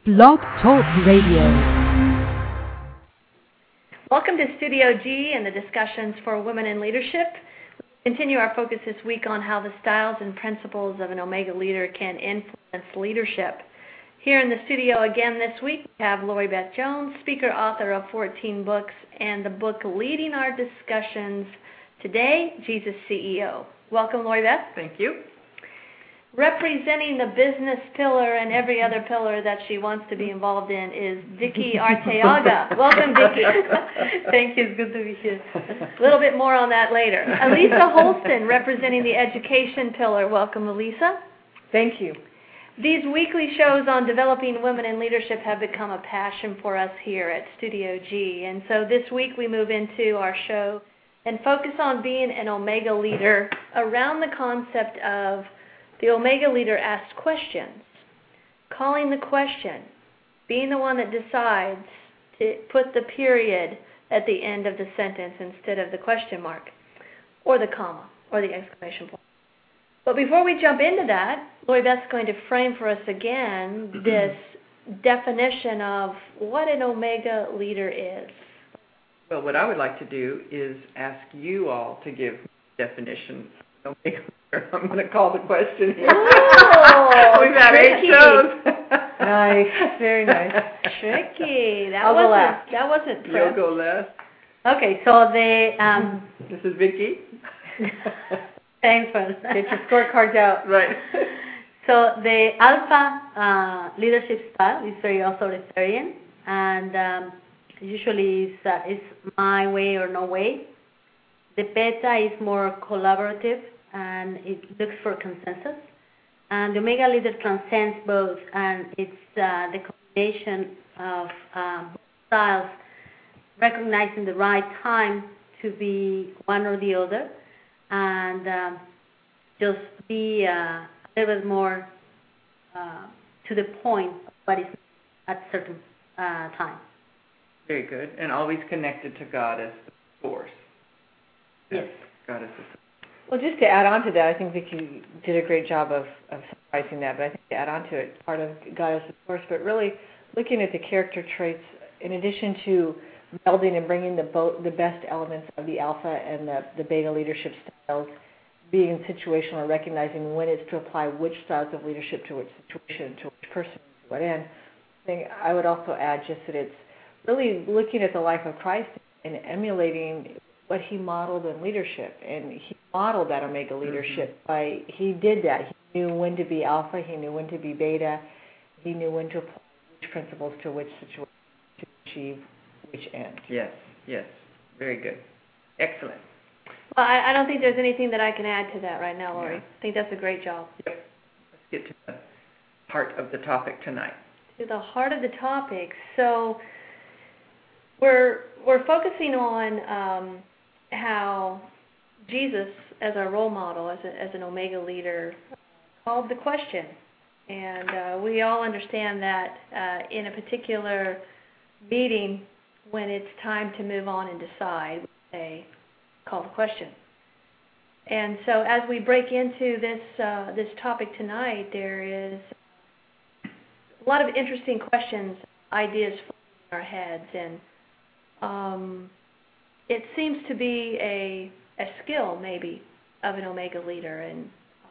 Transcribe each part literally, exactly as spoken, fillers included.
Blog Talk Radio. Welcome to Studio G and the discussions for women in leadership. We continue our focus this week on how the styles and principles of an Omega leader can influence leadership. Here in the studio again this week, we have Lori Beth Jones, speaker, author of fourteen books, and the book leading our discussions today, Jesus C E O. Welcome, Lori Beth. Thank you. Representing the business pillar and every other pillar that she wants to be involved in is Vicki Arteaga. Welcome, Vicki. Thank you. It's good to be here. A little bit more on that later. Elisa Holston, representing the education pillar. Welcome, Elisa. Thank you. These weekly shows on developing women in leadership have become a passion for us here at Studio G. And so this week we move into our show and focus on being an Omega leader around the concept of the Omega leader asks questions, calling the question, being the one that decides to put the period at the end of the sentence instead of the question mark, or the comma, or the exclamation point. But before we jump into that, Lori Beth's going to frame for us again this definition of what an Omega leader is. Well, what I would like to do is ask you all to give definition of Omega leader. I'm going to call the question here. Oh, we've had eight shows. Nice, very nice. Tricky. That I'll wasn't, go last. That wasn't You'll prep. go last. Okay, so the um. This is Vicki. Thanks for Get your scorecards out. Right. So the alpha uh, leadership style is very authoritarian, and um, usually is uh, is my way or no way. The beta is more collaborative, and it looks for consensus. And the Omega leader transcends both, and it's uh, the combination of um, styles, recognizing the right time to be one or the other, and um, just be uh, a little bit more uh, to the point of what is at a certain uh, time. Very good. And always connected to God as the source. Yes. God as the source. Well, just to add on to that, I think Vicki did a great job of, of summarizing that, but I think to add on to it, part of God as the source, but really looking at the character traits, in addition to melding and bringing the, bo- the best elements of the alpha and the, the beta leadership styles, being situational and recognizing when it's to apply which styles of leadership to which situation, to which person, to what end. I think I would also add just that it's really looking at the life of Christ and emulating what he modeled in leadership, and he modeled that Omega leadership mm-hmm. by, he did that. He knew when to be alpha, he knew when to be beta, he knew when to apply which principles to which situation to achieve which end. Yes, yes, very good. Excellent. Well, I, I don't think there's anything that I can add to that right now, Lori. Yeah. I think that's a great job. Yep. Let's get to the heart of the topic tonight. To the heart of the topic. So we're we're focusing on um, how Jesus, as our role model, as, a, as an Omega leader, called the question. And uh, we all understand that uh, in a particular meeting, when it's time to move on and decide, we say, call the question. And so as we break into this uh, this topic tonight, there is a lot of interesting questions, ideas floating in our heads, and um, it seems to be a a skill, maybe, of an Omega leader. And uh,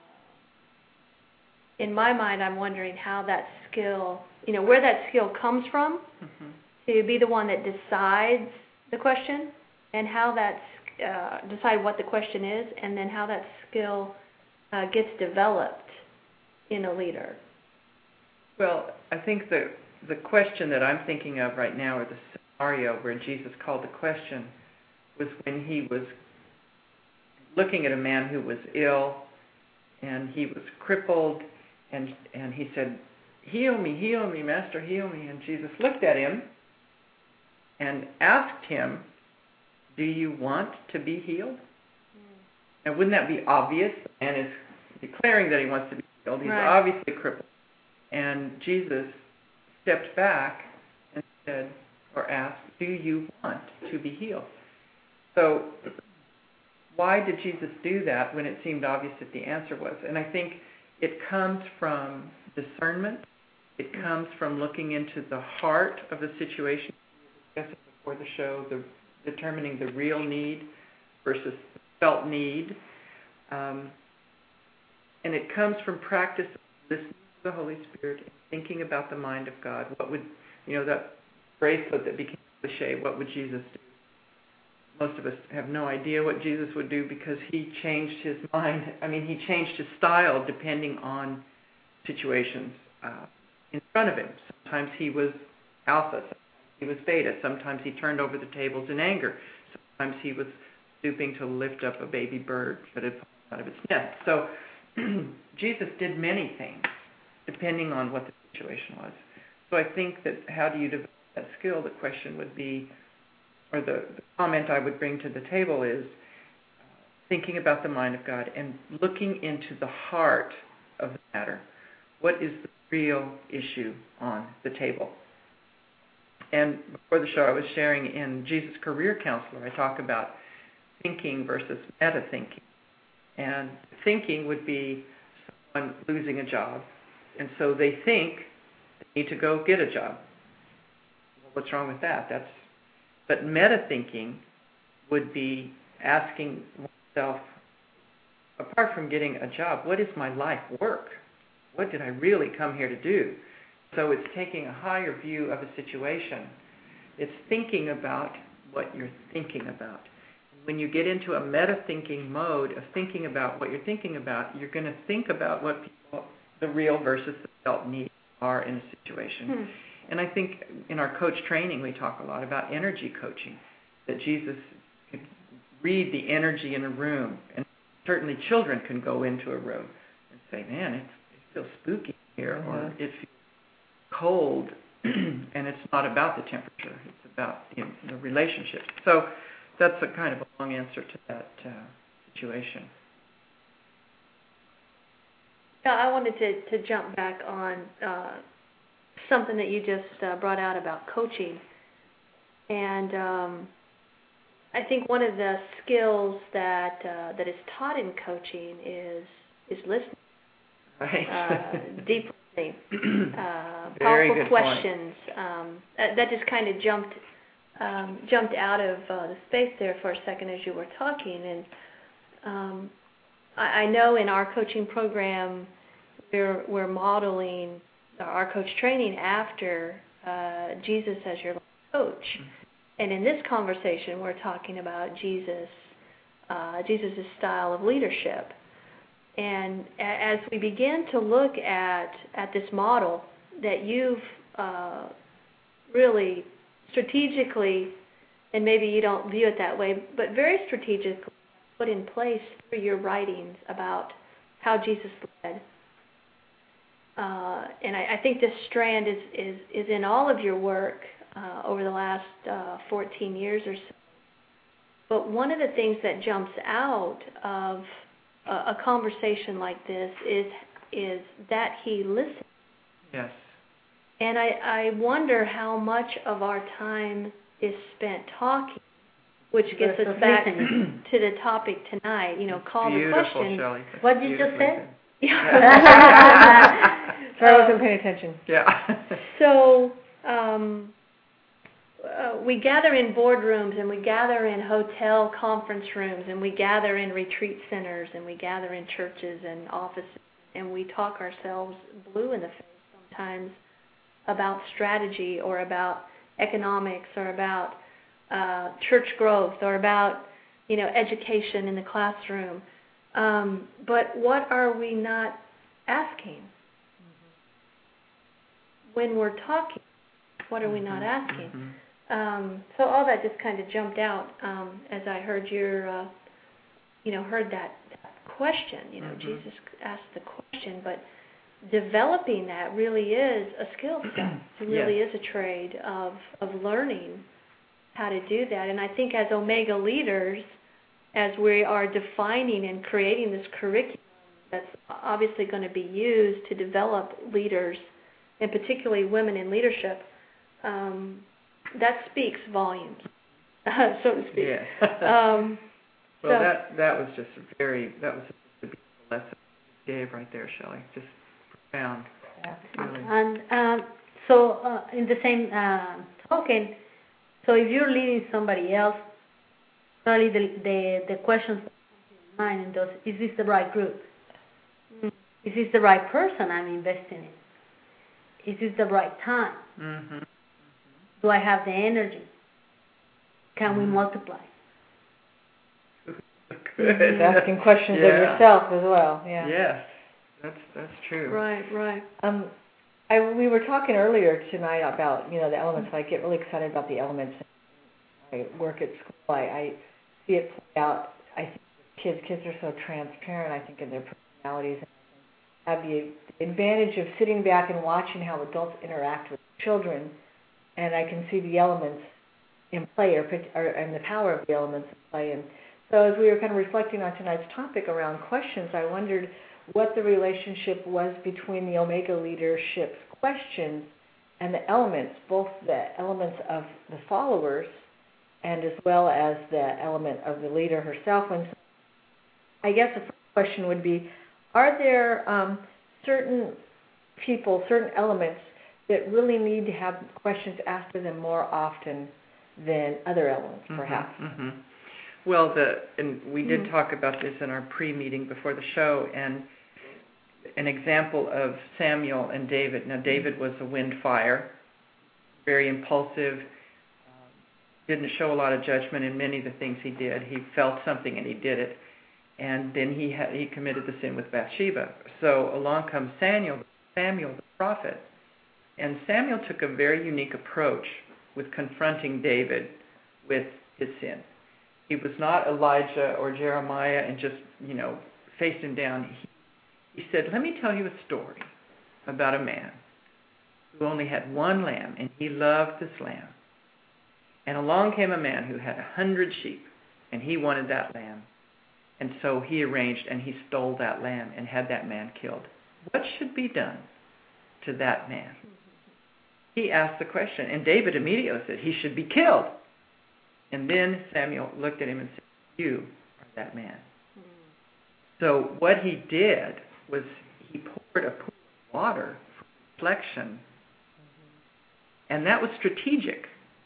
in my mind, I'm wondering how that skill, you know, where that skill comes from, mm-hmm. to be the one that decides the question, and how that uh, decide what the question is, and then how that skill uh, gets developed in a leader. Well, I think the the question that I'm thinking of right now, or the scenario where Jesus called the question, was when he was looking at a man who was ill, and he was crippled, and and he said, "Heal me, heal me, Master, heal me." And Jesus looked at him and asked him, "Do you want to be healed?" Mm. And wouldn't that be obvious? The man is declaring that he wants to be healed. He's right. obviously crippled. And Jesus stepped back and said, or asked, "Do you want to be healed?" So why did Jesus do that when it seemed obvious that the answer was? And I think it comes from discernment It comes from looking into the heart of the situation, we discussed it before the show, the, determining the real need versus the felt need. Um, and it comes from practice of listening to the Holy Spirit and thinking about the mind of God. What would, you know, that bracelet that became cliche, what would Jesus do? Most of us have no idea what Jesus would do because he changed his mind. I mean, he changed his style depending on situations uh, in front of him. Sometimes he was alpha, sometimes he was beta, sometimes he turned over the tables in anger, sometimes he was stooping to lift up a baby bird that had fallen out of its nest. So Jesus did many things depending on what the situation was. So I think that how do you develop that skill? The question would be, or the, the comment I would bring to the table is uh, thinking about the mind of God and looking into the heart of the matter. What is the real issue on the table? And before the show, I was sharing in Jesus Career Counselor, I talk about thinking versus meta-thinking. And thinking would be someone losing a job, and so they think they need to go get a job. Well, what's wrong with that? That's But meta-thinking would be asking oneself, apart from getting a job, what is my life work? What did I really come here to do? So it's taking a higher view of a situation. It's thinking about what you're thinking about. When you get into a meta-thinking mode of thinking about what you're thinking about, you're going to think about what people, the real versus the felt needs are in a situation. Hmm. And I think in our coach training, we talk a lot about energy coaching, that Jesus could read the energy in a room. And certainly children can go into a room and say, man, it, it feels spooky here, mm-hmm. or it feels cold, and it's not about the temperature. It's about you know, the relationship. So that's a kind of a long answer to that uh, situation. Yeah, I wanted to, to jump back on uh, something that you just uh, brought out about coaching. And um, I think one of the skills that uh, that is taught in coaching is is listening. Right. Uh, deep listening. Uh, powerful questions. Um, that, that just kind of jumped um, jumped out of uh, the space there for a second as you were talking. And um, I, I know in our coaching program we're we're modeling our coach training after uh, Jesus as your coach. Mm-hmm. And in this conversation, we're talking about Jesus, uh, Jesus' style of leadership. And a- as we begin to look at, at this model that you've uh, really strategically, and maybe you don't view it that way, but very strategically put in place through your writings about how Jesus led. Uh, and I, I think this strand is, is, is in all of your work uh, over the last uh, fourteen years or so. But one of the things that jumps out of a, a conversation like this is is that he listens. Yes. And I, I wonder how much of our time is spent talking, which gets us back to the topic tonight. You know, call the question. Shelley. What did you just say? Yeah. Sorry, I wasn't paying attention. Yeah. So um, uh, we gather in boardrooms, and we gather in hotel conference rooms, and we gather in retreat centers, and we gather in churches and offices, and we talk ourselves blue in the face sometimes about strategy or about economics or about uh, church growth or about, you know, education in the classroom. Um, but what are we not asking? When we're talking, what are we not asking? Mm-hmm. Um, so all that just kind of jumped out um, as I heard your, uh, you know, heard that, that question. You know, mm-hmm. Jesus asked the question, but developing that really is a skill set. It really yes. is a trade of of learning how to do that. And I think as Omega leaders, as we are defining and creating this curriculum that's obviously going to be used to develop leaders, and particularly women in leadership, um, that speaks volumes, so to speak. Yes. um, well, so. that that was just a very that was a beautiful lesson you gave right there, Shelley. Just profound. Really. And um, so, uh, in the same uh, token, so if you're leading somebody else, probably the the, the questions that come to mind in those: is this the right group? Is this the right person I'm investing in? Is this the right time? Mm-hmm. Do I have the energy? Can Mm-hmm. we multiply? Good. Asking questions Yeah. of yourself as well. Yeah. Yes, that's that's true. Right, right. Um, I, we were talking earlier tonight about, you know, the elements. I get really excited about the elements. I work at school. I, I see it play out. I think kids, kids are so transparent, I think, in their personalities. Have the advantage of sitting back and watching how adults interact with children, and I can see the elements in play, or, or and the power of the elements in play. And so as we were kind of reflecting on tonight's topic around questions, I wondered what the relationship was between the Omega leadership's questions and the elements, both the elements of the followers and as well as the element of the leader herself. And I guess the first question would be, are there um, certain people, certain elements that really need to have questions asked of them more often than other elements, perhaps? Mm-hmm, mm-hmm. Well, the and we did Mm-hmm. talk about this in our pre-meeting before the show, and an example of Samuel and David. Now, David was a wind fire, very impulsive, um, didn't show a lot of judgment in many of the things he did. He felt something and he did it, and then he had, he committed the sin with Bathsheba. So along comes Samuel, Samuel the prophet, and Samuel took a very unique approach with confronting David with his sin. He was not Elijah or Jeremiah and just, you know, faced him down. He, he said, let me tell you a story about a man who only had one lamb, and he loved this lamb. And along came a man who had a hundred sheep, and he wanted that lamb. And so he arranged, and he stole that lamb and had that man killed. What should be done to that man? He asked the question, and David immediately said, he should be killed. And then Samuel looked at him and said, you are that man. Mm. So what he did was he poured a pool of water for reflection, mm-hmm. and that was strategic.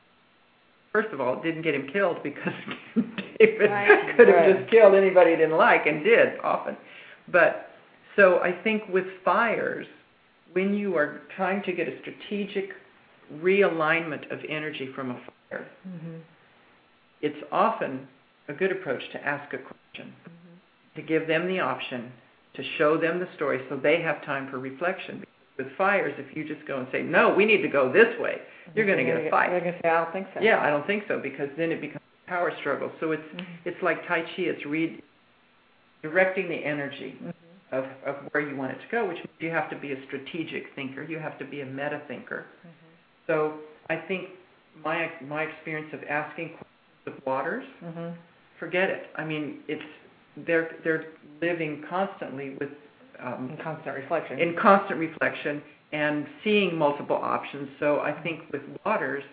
First of all, it didn't get him killed because David right. could have right. just killed anybody he didn't like, and did often. But so I think with fires, when you are trying to get a strategic realignment of energy from a fire, mm-hmm. it's often a good approach to ask a question, mm-hmm. to give them the option, to show them the story so they have time for reflection. With fires, if you just go and say, no, we need to go this way, you're going to get a fight. They're going to say, I don't think so. Yeah, I don't think so, because then it becomes a power struggle. So it's mm-hmm. it's like Tai Chi, it's re- directing the energy mm-hmm. of, of where you want it to go, which means you have to be a strategic thinker, you have to be a meta thinker. Mm-hmm. So I think my my experience of asking questions of waters, mm-hmm. forget it. I mean, it's they're they're living constantly with um, in constant reflection. In constant reflection and seeing multiple options. So I think with waters,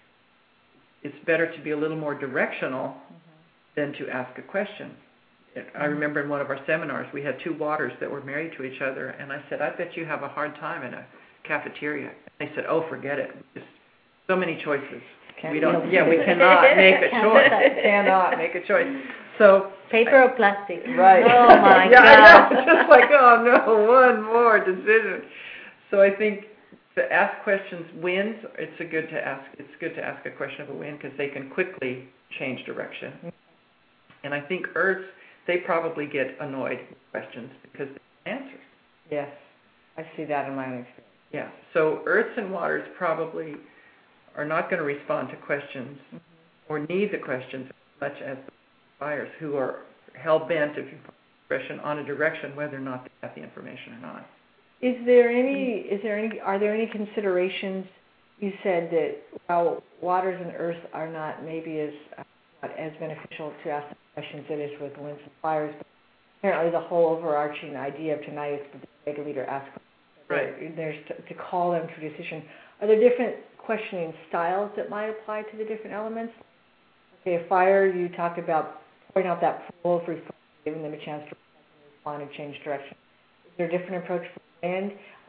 it's better to be a little more directional mm-hmm. than to ask a question. I remember in one of our seminars, we had two waters that were married to each other, and I said, I bet you have a hard time in a cafeteria. They said, oh, forget it. Just so many choices. Can't we don't. Yeah, we cannot make a choice. cannot make a choice. So paper or plastic. Right. Oh my yeah, God. I know. Just like, oh no, one more decision. So I think to ask questions, winds. It's a good to ask. It's good to ask a question of a wind because they can quickly change direction. Mm-hmm. And I think earths, they probably get annoyed with questions because they have answers. Yes, I see that in my own experience. Yeah. So earths and waters probably are not going to respond to questions mm-hmm. or need the questions as much as the fires, who are hell-bent, if you put expression, on a direction, whether or not they have the information or not. Is there any? Is there any? Are there any considerations? You said that while waters and earth are not maybe as uh, not as beneficial to ask the questions as it is with winds and fires, but apparently the whole overarching idea of tonight is that the Omega leader asks questions. Right. There's to, to call them to a decision. Are there different questioning styles that might apply to the different elements? Okay, a fire, you talked about pointing out that pool of reflection, giving them a chance to respond and change direction. Is there a different approach for wind?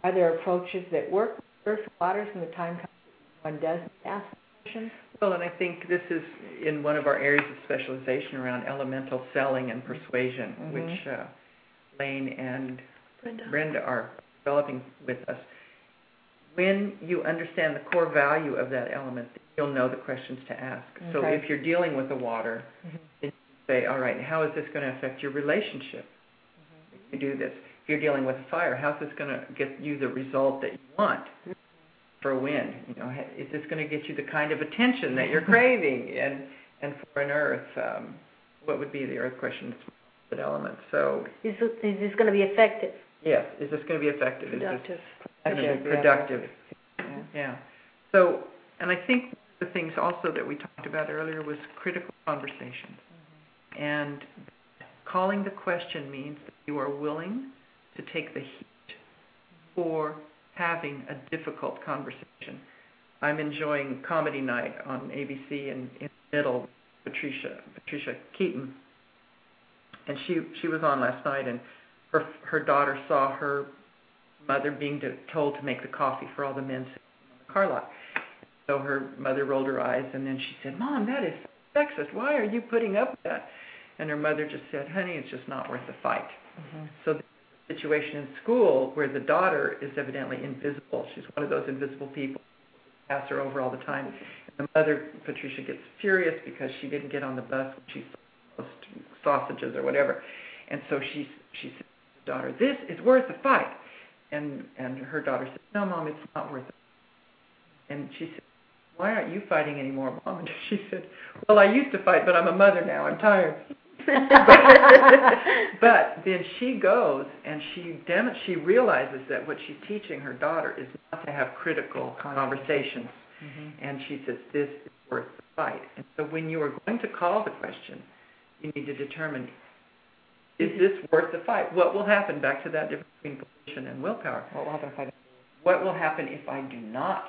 are there approaches that work with earth waters when the time comes when one does ask questions? Well, and I think this is in one of our areas of specialization around elemental selling and persuasion, mm-hmm. which uh, Lane and Brenda. Brenda are developing with us. When you understand the core value of that element, you'll know the questions to ask. Okay. So if you're dealing with the water, mm-hmm. then you say, all right, how is this going to affect your relationship? Mm-hmm. If you do this. If you're dealing with a fire, how's this going to get you the result that you want? Mm-hmm. For a wind, you know, is this going to get you the kind of attention that you're craving? And and for an earth, um, what would be the earth question? That element. So is, it, is this going to be effective? Yes. Is this going to be effective? Productive. Is this productive? Productive. Yeah. yeah. So, and I think one of the things also that we talked about earlier was critical conversations. Mm-hmm. And calling the question means that you are willing to take the heat for having a difficult conversation. I'm enjoying Comedy Night on A B C in, in the middle, Patricia Patricia Keaton, and she she was on last night, and her her daughter saw her mother being to, told to make the coffee for all the men sitting on the car lot. So her mother rolled her eyes, and then she said, "Mom, that is sexist. Why are you putting up with that?" And her mother just said, "Honey, it's just not worth the fight." Mm-hmm. So situation in school where the daughter is evidently invisible. She's one of those invisible people who pass her over all the time. And the mother, Patricia, gets furious because she didn't get on the bus when she saw sausages or whatever. And so she she says to the daughter, "This is worth the fight." And and her daughter says, "No, Mom, it's not worth it." And she said, "Why aren't you fighting anymore, Mom?" And she said, "Well, I used to fight, but I'm a mother now. I'm tired." But then she goes and she dem- she realizes that what she's teaching her daughter is not to have critical conversations. Mm-hmm. And she says, this is worth the fight. And so when you are going to call the question, you need to determine, is this worth the fight? What will happen? Back to that difference between volition and willpower. What will happen if I don't? What will happen if I do not?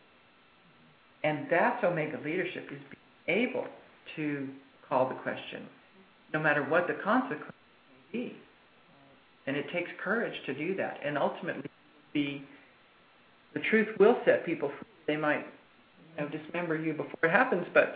And that's Omega leadership, is being able to call the question, no matter what the consequence may be. And it takes courage to do that. And ultimately, the, the truth will set people free. They might you know, dismember you before it happens, but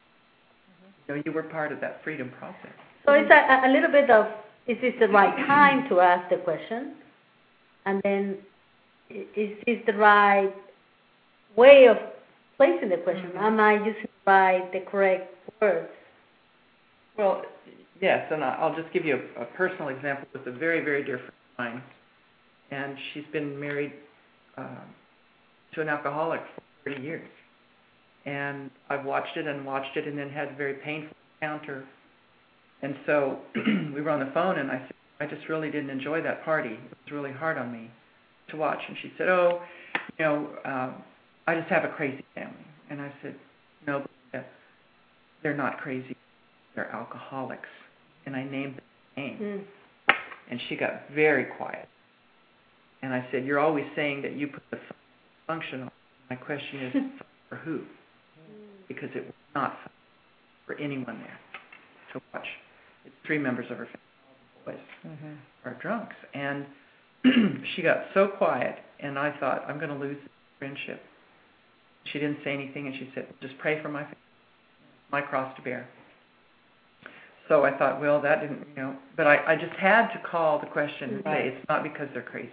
you know, you were part of that freedom process. So it's a, a little bit of, is this the right time to ask the question? And then, is this the right way of placing the question? Mm-hmm. Am I using the right, the correct words? Well, yes, and I'll just give you a, a personal example with a very, very dear friend of mine. And she's been married uh, to an alcoholic for thirty years. And I've watched it and watched it and then had a very painful encounter. And so we were on the phone and I said, I just really didn't enjoy that party. It was really hard on me to watch. And she said, oh, you know, uh, I just have a crazy family. And I said, no, they're not crazy. They're alcoholics. And I named the name. Mm. And she got very quiet. And I said, you're always saying that you put the function on. My question is, for who? Because it was not for anyone there to watch. It's three members of her family, all the boys mm-hmm. are drunks. And she got so quiet, and I thought, I'm going to lose this friendship. She didn't say anything, and she said, just pray for my family, my cross to bear. So I thought, well, that didn't, you know, but I, I just had to call the question and say, it's not because they're crazy.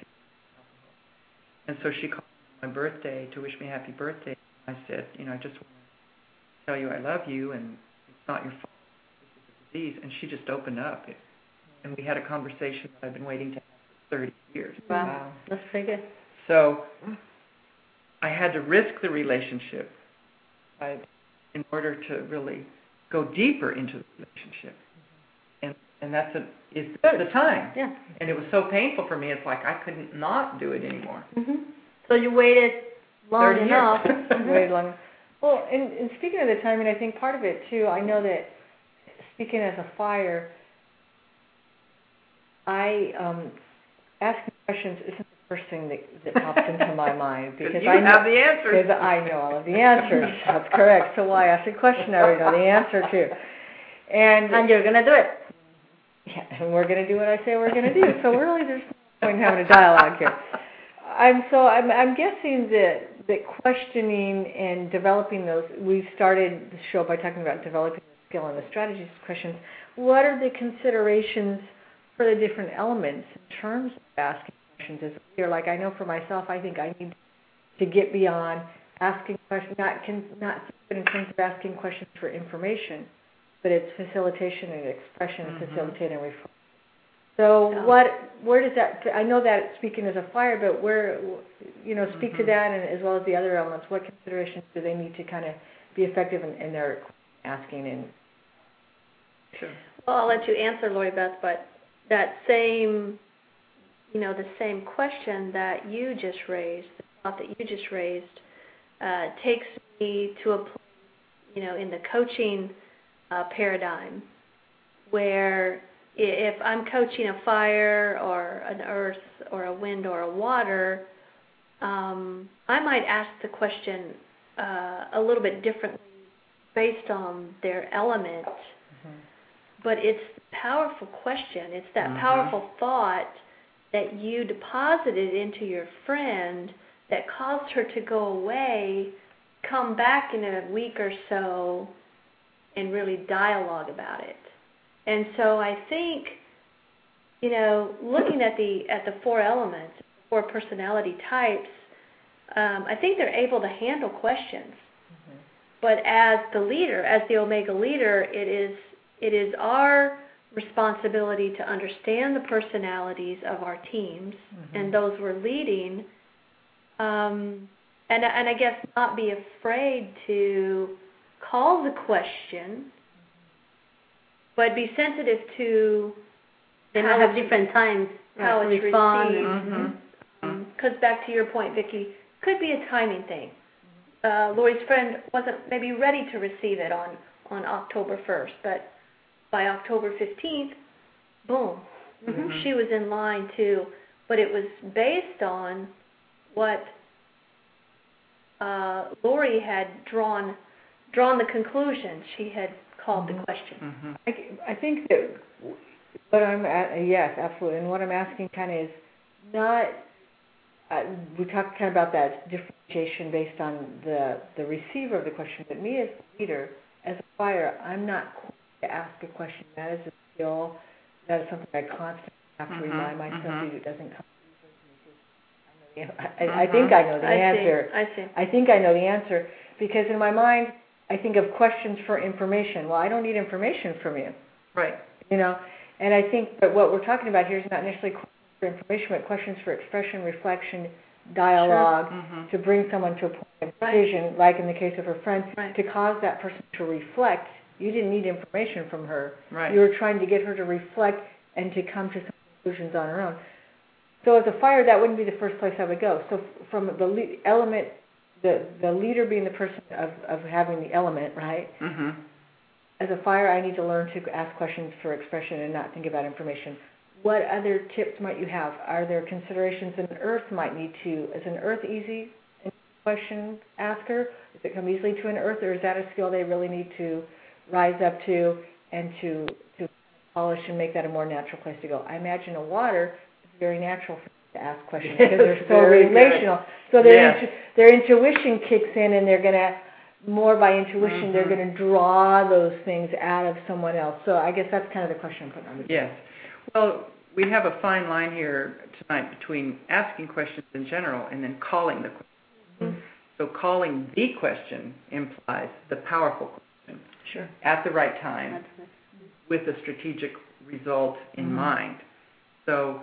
And so she called me on my birthday to wish me happy birthday. I said, you know, I just want to tell you I love you, and it's not your fault. It's a disease. And she just opened up. And we had a conversation that I've been waiting to have for thirty years. Wow. wow. That's pretty good. So I had to risk the relationship right, in order to really go deeper into the relationship. And and that's a, is the time. Yeah. And it was so painful for me, it's like I couldn't not do it anymore. Mm-hmm. So you waited long enough. mm-hmm. Waited long. Well, and, and speaking of the timing, I think part of it, too, I know that speaking as a fire, I, um, asking questions isn't the first thing that, that pops into my mind. Because you I know, have the answers. Because I know all of the answers. That's correct. So why ask a question I already know the answer to? And, and you're going to do it. Yeah, and we're going to do what I say we're going to do. So really there's no point in having a dialogue here. I'm so I'm I'm guessing that that questioning and developing those. We started the show by talking about developing the skill and the strategies questions. What are the considerations for the different elements in terms of asking questions as a leader? Like I know for myself, I think I need to get beyond asking questions, not can, not in terms of asking questions for information, but it's facilitation and expression, Mm-hmm. facilitate and reflect. So Yeah. what, where does that, I know that speaking as a fire, but where, you know, speak Mm-hmm. to that and as well as the other elements, what considerations do they need to kind of be effective in, in their asking? And Sure. Well, I'll let you answer, Lori Beth, but that same, you know, the same question that you just raised, the thought that you just raised, uh, takes me to a place, you know, in the coaching uh, paradigm where if I'm coaching a fire or an earth or a wind or a water, um, I might ask the question uh, a little bit differently based on their element. Mm-hmm. But it's a powerful question. It's that Mhm. powerful thought that you deposited into your friend that caused her to go away, come back in a week or so, and really dialogue about it. And so I think, you know, looking at the at the four elements, four personality types, um, I think they're able to handle questions. Mm-hmm. But as the leader, as the Omega leader, it is it is our responsibility to understand the personalities of our teams Mm-hmm. and those we're leading, um, and and I guess not be afraid to call the question, but be sensitive to They how might have it's- different times how to it's respond. received. and- Mm-hmm. Because back to your point, Vicki, could be a timing thing. Uh, Lori's friend wasn't maybe ready to receive it on, on October first, but by October fifteenth, boom, Mhm. she was in line too. But it was based on what uh, Lori had drawn drawn the conclusion. She had called Mhm. the question. Mm-hmm. I, I think that what I'm at, yes, absolutely, and what I'm asking kind of is not. Uh, we talked kind of about that differentiation based on the the receiver of the question, but me as the leader, as a fire, I'm not quick to ask a question. That is a skill. That is something I constantly have to Mhm, remind myself mhm. that it doesn't come easily to me. I, I, I think I know the I answer. see. I see. I think I know the answer because in my mind, I think of questions for information. Well, I don't need information from you, Right. you know. And I think, but what we're talking about here is not necessarily questions for information, but questions for expression, reflection, dialogue, Mm-hmm. to bring someone to a point of Right. decision, like in the case of her friend, Right. to cause that person to reflect. You didn't need information from her. Right. You were trying to get her to reflect and to come to some conclusions on her own. So as a fire, that wouldn't be the first place I would go. So from the le- element, the, the leader being the person of, of having the element, right? Mm-hmm. As a fire, I need to learn to ask questions for expression and not think about information. What other tips might you have? Are there considerations an earth might need to? Is an earth easy question asker? Does it come easily to an earth, or is that a skill they really need to rise up to and to to polish and make that a more natural place to go? I imagine a water is very natural for them to ask questions because they're so Very good. relational. So their Yes. intu- their intuition kicks in, and they're gonna more by intuition. Mhm. They're gonna draw those things out of someone else. So I guess that's kind of the question I'm putting on the Yes. Well, we have a fine line here tonight between asking questions in general and then calling the question. Mhm. So calling the question implies the powerful question Sure. at the right time That's- with a strategic result in Mhm. mind. So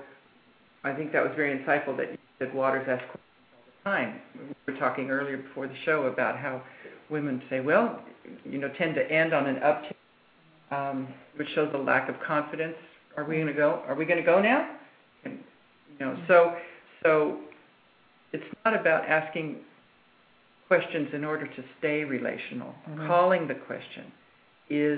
I think that was very insightful that you said waters ask questions all the time. We were talking earlier before the show about how women say, well, you know, tend to end on an uptick, um, which shows a lack of confidence. Are we going to go? Are we going to go now? And, you know, so so it's not about asking questions in order to stay relational. Mhm. Calling the question is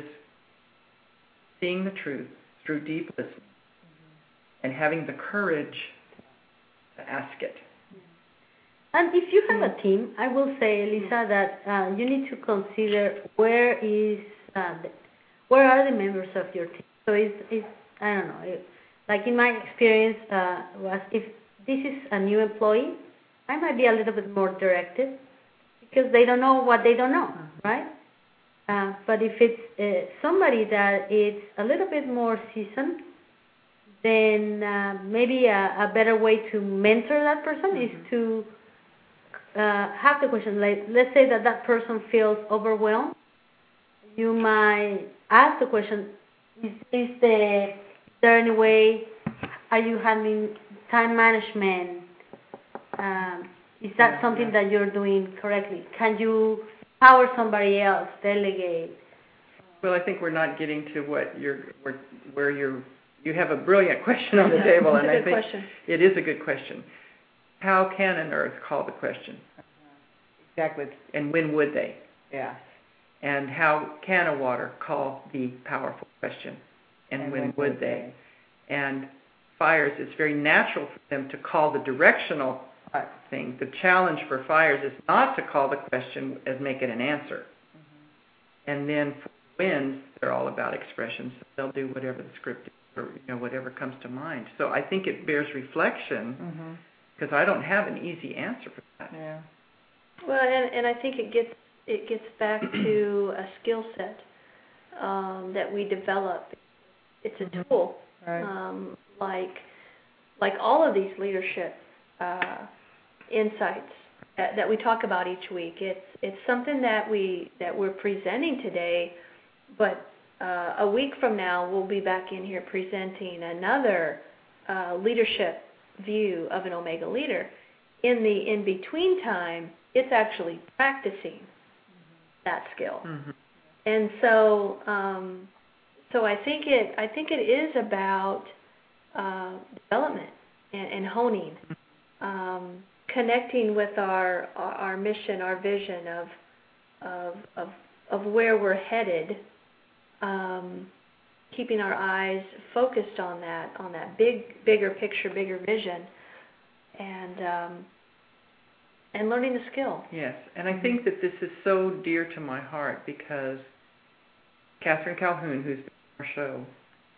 seeing the truth through deep listening and having the courage to ask it. And if you have a team, I will say, Lisa, that uh, you need to consider where is uh, the, where are the members of your team. So it's, it's I don't know, it, like in my experience uh, was if this is a new employee, I might be a little bit more directive because they don't know what they don't know, mm-hmm. right? Uh, but if it's uh, somebody that is a little bit more seasoned, then uh, maybe a, a better way to mentor that person mm-hmm. is to uh, have the question. Like, let's say that that person feels overwhelmed. You might ask the question: Is, is, the, is there any way? Are you handling time management? Um, is that yeah, something yeah. that you're doing correctly? Can you empower somebody else, delegate? Well, I think we're not getting to what you're where, where you're. You have a brilliant question on the table, and I think question. it is a good question. How can an earth call the question? Exactly. And when would they? Yeah. And how can a water call the powerful question? And, and when, when would they? they? And fires, it's very natural for them to call the directional thing. The challenge for fires is not to call the question and make it an answer. Mm-hmm. And then for winds, they're all about expressions. So they'll do whatever the script is, or you know, whatever comes to mind. So I think it bears reflection because mm-hmm. I don't have an easy answer for that. Yeah. Well, and, and I think it gets it gets back to a skill set um, that we develop. It's a tool, right. um, like like all of these leadership uh, insights that, that we talk about each week. It's it's something that we that we're presenting today, but uh, a week from now we'll be back in here presenting another uh, leadership view of an Omega leader. In the in between time, it's actually practicing that skill, mm-hmm. and so um, so I think it I think it is about uh, development and, and honing, um, connecting with our, our our mission, our vision of of of, of where we're headed, um, keeping our eyes focused on that on that big bigger picture, bigger vision, and um, and learning the skill. Yes, and I think that this is so dear to my heart because Catherine Calhoun, who's been on our show,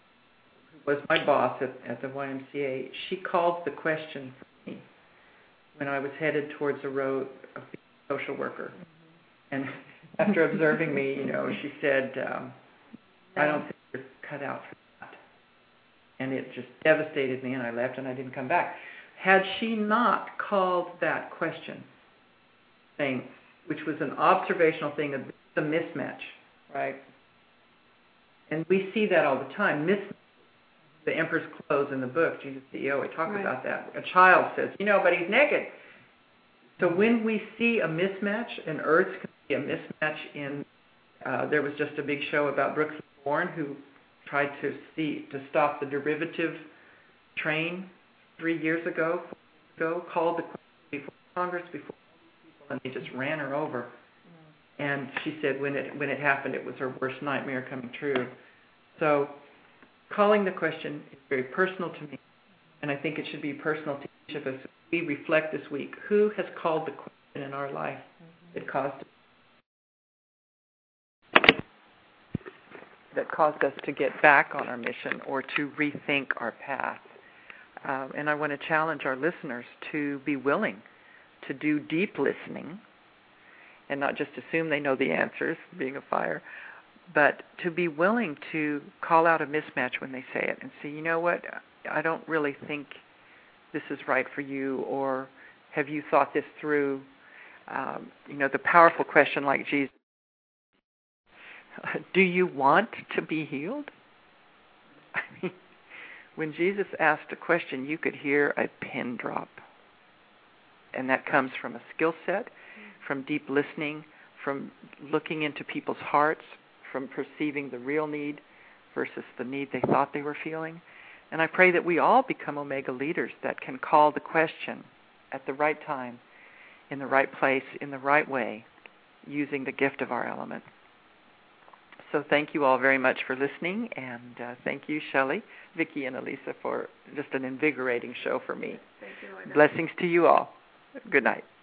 who was my boss at, at the Y M C A, she called the question for me when I was headed towards a road of being a social worker. Mm-hmm. And after observing me, you know, she said, um, I don't think you're cut out for that. And it just devastated me, and I left and I didn't come back. Had she not called that question, thing, which was an observational thing of the mismatch, right? And we see that all the time. Mis- the Emperor's Clothes in the book, Jesus the C E O, I talk right. about that. A child says, you know, but he's naked. So when we see a mismatch, and Earth can see a mismatch in, uh, there was just a big show about Brooks Born who tried to see to stop the derivative train three years ago, ago called the question before Congress, before people, and they just ran her over. Mm. And she said when it when it happened, it was her worst nightmare coming true. So calling the question is very personal to me, and I think it should be personal to each of us. We reflect this week. Who has called the question in our life mm-hmm. that caused that caused us to get back on our mission or to rethink our path? Uh, and I want to challenge our listeners to be willing to do deep listening and not just assume they know the answers, being a fire, but to be willing to call out a mismatch when they say it and say, you know what, I don't really think this is right for you, or have you thought this through? Um, you know, the powerful question like Jesus, do you want to be healed? I mean, when Jesus asked a question, you could hear a pin drop. And that comes from a skill set, from deep listening, from looking into people's hearts, from perceiving the real need versus the need they thought they were feeling. And I pray that we all become Omega leaders that can call the question at the right time, in the right place, in the right way, using the gift of our element. So thank you all very much for listening, and uh, thank you, Shelley, Vicki, and Elisa for just an invigorating show for me. Thank you, Lorna. Blessings to you all. Good night.